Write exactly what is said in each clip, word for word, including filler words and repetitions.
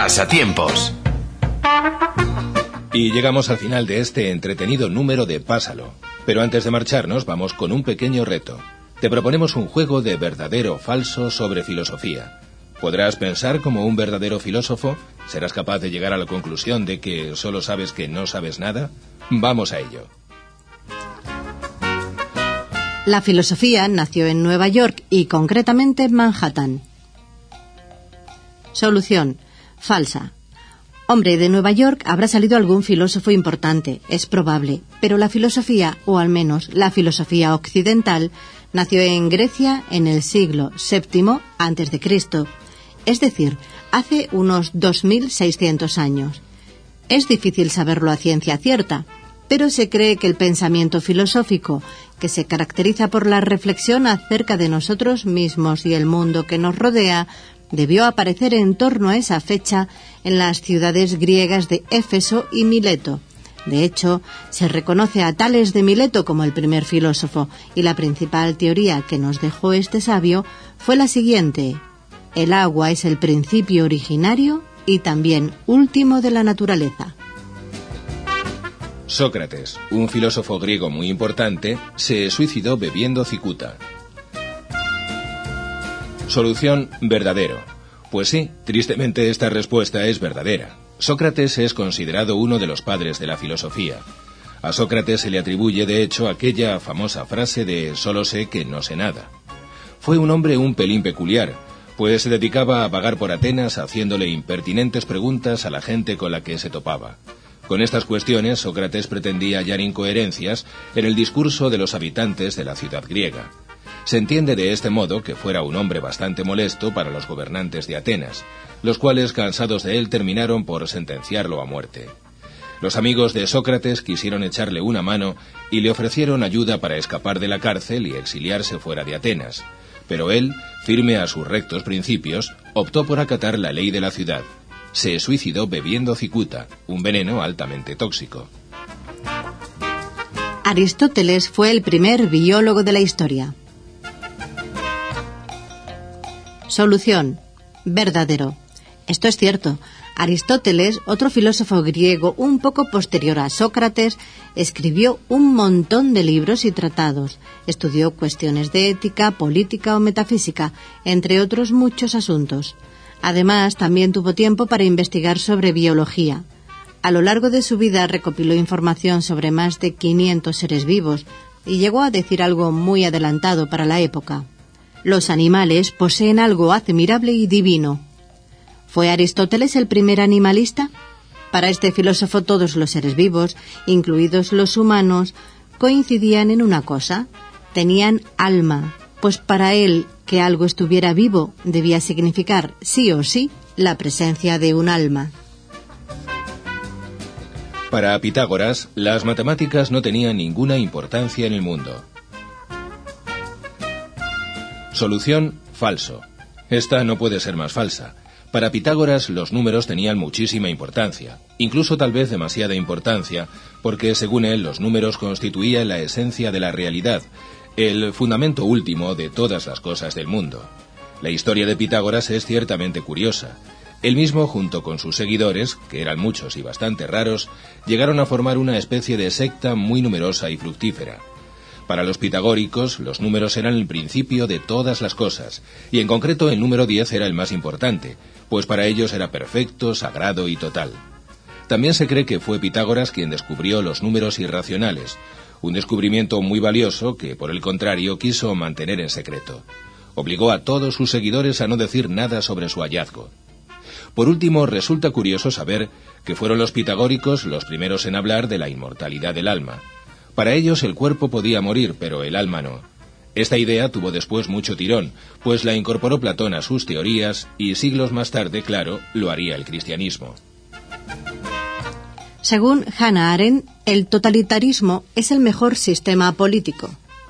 Pasatiempos. Y llegamos al final de este entretenido número de Pásalo. Pero antes de marcharnos vamos con un pequeño reto. Te proponemos un juego de verdadero o falso sobre filosofía. ¿Podrás pensar como un verdadero filósofo? ¿Serás capaz de llegar a la conclusión de que solo sabes que no sabes nada? Vamos a ello. La filosofía nació en Nueva York y concretamente en Manhattan. Solución: falsa. Hombre, de Nueva York habrá salido algún filósofo importante, es probable, pero la filosofía, o al menos la filosofía occidental, nació en Grecia en el siglo séptimo antes de Cristo, es decir, hace unos dos mil seiscientos años. Es difícil saberlo a ciencia cierta, pero se cree que el pensamiento filosófico, que se caracteriza por la reflexión acerca de nosotros mismos y el mundo que nos rodea, debió aparecer en torno a esa fecha en las ciudades griegas de Éfeso y Mileto. De hecho, se reconoce a Tales de Mileto como el primer filósofo, y la principal teoría que nos dejó este sabio fue la siguiente: el agua es el principio originario y también último de la naturaleza. Sócrates, un filósofo griego muy importante, se suicidó bebiendo cicuta. Solución: verdadero. Pues sí, tristemente esta respuesta es verdadera. Sócrates es considerado uno de los padres de la filosofía. A Sócrates se le atribuye, de hecho, aquella famosa frase de «solo sé que no sé nada». Fue un hombre un pelín peculiar, pues se dedicaba a vagar por Atenas haciéndole impertinentes preguntas a la gente con la que se topaba. Con estas cuestiones, Sócrates pretendía hallar incoherencias en el discurso de los habitantes de la ciudad griega. Se entiende de este modo que fuera un hombre bastante molesto para los gobernantes de Atenas, los cuales, cansados de él, terminaron por sentenciarlo a muerte. Los amigos de Sócrates quisieron echarle una mano y le ofrecieron ayuda para escapar de la cárcel y exiliarse fuera de Atenas, pero él, firme a sus rectos principios, optó por acatar la ley de la ciudad. Se suicidó bebiendo cicuta, un veneno altamente tóxico. Aristóteles fue el primer biólogo de la historia. Solución: verdadero. Esto es cierto. Aristóteles, otro filósofo griego un poco posterior a Sócrates, escribió un montón de libros y tratados. Estudió cuestiones de ética, política o metafísica, entre otros muchos asuntos. Además, también tuvo tiempo para investigar sobre biología. A lo largo de su vida recopiló información sobre más de quinientos seres vivos y llegó a decir algo muy adelantado para la época. Los animales poseen algo admirable y divino. ¿Fue Aristóteles el primer animalista? Para este filósofo todos los seres vivos, incluidos los humanos, coincidían en una cosa: tenían alma, pues para él que algo estuviera vivo debía significar sí o sí la presencia de un alma. Para Pitágoras, las matemáticas no tenían ninguna importancia en el mundo. Solución: falso. Esta no puede ser más falsa. Para Pitágoras los números tenían muchísima importancia, incluso tal vez demasiada importancia, porque según él los números constituían la esencia de la realidad, el fundamento último de todas las cosas del mundo. La historia de Pitágoras es ciertamente curiosa. Él mismo, junto con sus seguidores, que eran muchos y bastante raros, llegaron a formar una especie de secta muy numerosa y fructífera. Para los pitagóricos, los números eran el principio de todas las cosas, y en concreto el número diez era el más importante, pues para ellos era perfecto, sagrado y total. También se cree que fue Pitágoras quien descubrió los números irracionales, un descubrimiento muy valioso que, por el contrario, quiso mantener en secreto. Obligó a todos sus seguidores a no decir nada sobre su hallazgo. Por último, resulta curioso saber que fueron los pitagóricos los primeros en hablar de la inmortalidad del alma. Para ellos el cuerpo podía morir, pero el alma no. Esta idea tuvo después mucho tirón, pues la incorporó Platón a sus teorías y siglos más tarde, claro, lo haría el cristianismo. Según Hannah Arendt, el totalitarismo es el mejor sistema político.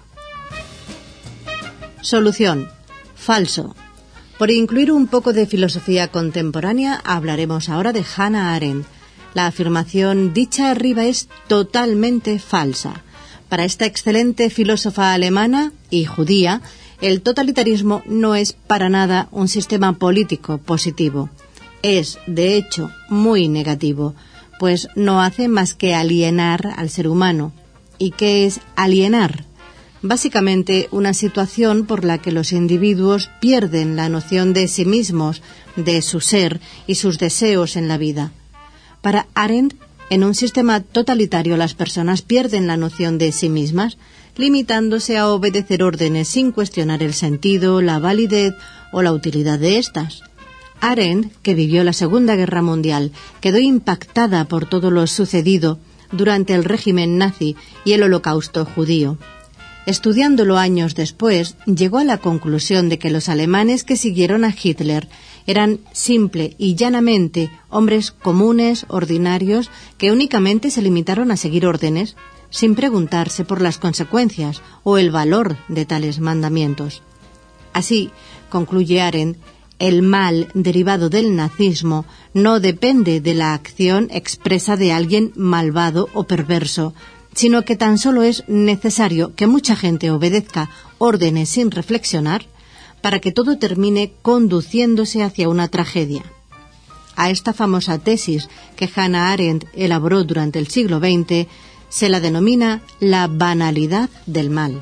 Solución: falso. Por incluir un poco de filosofía contemporánea, hablaremos ahora de Hannah Arendt. La afirmación dicha arriba es totalmente falsa. Para esta excelente filósofa alemana y judía, el totalitarismo no es para nada un sistema político positivo. Es, de hecho, muy negativo, pues no hace más que alienar al ser humano. ¿Y qué es alienar? Básicamente, una situación por la que los individuos pierden la noción de sí mismos, de su ser y sus deseos en la vida. Para Arendt, en un sistema totalitario las personas pierden la noción de sí mismas, limitándose a obedecer órdenes sin cuestionar el sentido, la validez o la utilidad de éstas. Arendt, que vivió la Segunda Guerra Mundial, quedó impactada por todo lo sucedido durante el régimen nazi y el Holocausto judío. Estudiándolo años después, llegó a la conclusión de que los alemanes que siguieron a Hitler eran simple y llanamente hombres comunes, ordinarios, que únicamente se limitaron a seguir órdenes, sin preguntarse por las consecuencias o el valor de tales mandamientos. Así, concluye Arendt, el mal derivado del nazismo no depende de la acción expresa de alguien malvado o perverso, sino que tan solo es necesario que mucha gente obedezca órdenes sin reflexionar para que todo termine conduciéndose hacia una tragedia. A esta famosa tesis que Hannah Arendt elaboró durante el siglo veinte se la denomina la banalidad del mal.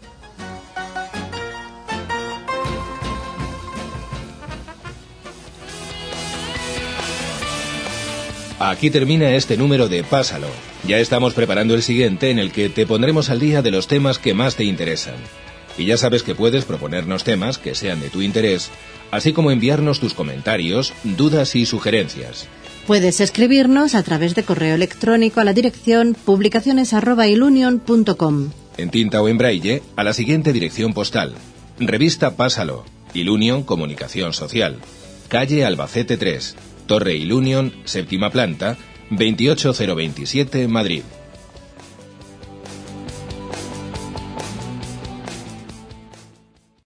Aquí termina este número de Pásalo. Ya estamos preparando el siguiente en el que te pondremos al día de los temas que más te interesan. Y ya sabes que puedes proponernos temas que sean de tu interés, así como enviarnos tus comentarios, dudas y sugerencias. Puedes escribirnos a través de correo electrónico a la dirección publicaciones arroba ilunion punto com. En tinta o en braille, a la siguiente dirección postal. Revista Pásalo, Ilunion Comunicación Social. Calle Albacete tres, Torre Ilunion, séptima planta, veintiocho mil veintisiete, Madrid.